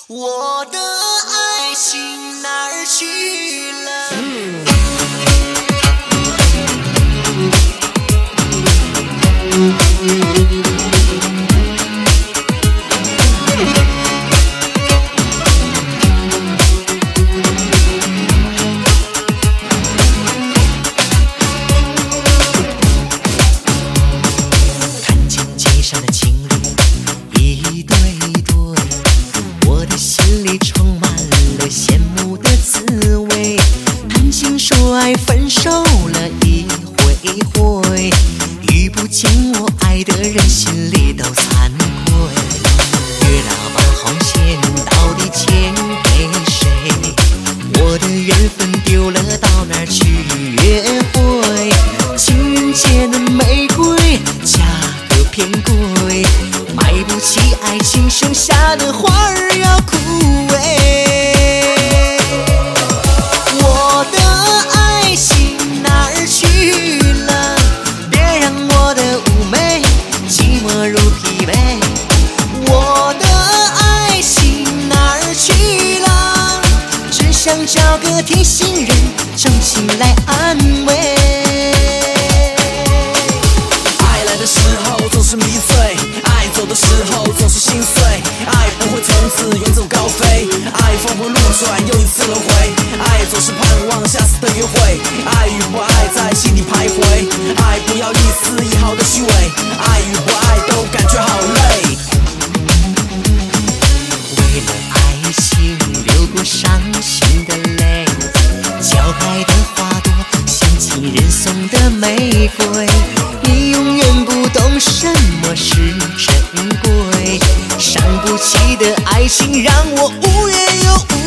我的爱情哪儿去了？看见街上的情侣一对一对，我的心里充满了羡慕的滋味。谈情说爱，分手了一回回，遇不见我爱的人，心里都惭愧。月老把红线到底牵给谁？我的缘分丢了，到哪儿去约会？情人节的玫瑰价格偏贵，买不起爱情，剩下的花儿要枯萎。我的爱情哪儿去了？别让我的妩媚寂寞如疲惫。我的爱情哪儿去了？只想找个贴心人，真心来安慰。 爱来的时候总是迷醉，爱走的时候总是心碎。爱不会从此远走高飞，爱峰回路转又一次轮回。爱总是盼望下次的约会，爱与不爱在心底徘徊。爱不要一丝一毫的虚伪，爱与不爱都感觉好累。 为了爱情流过伤心的泪，浇开的花朵像情人送的玫瑰。你永远不懂什么是珍贵，伤不起的爱情让我无怨又无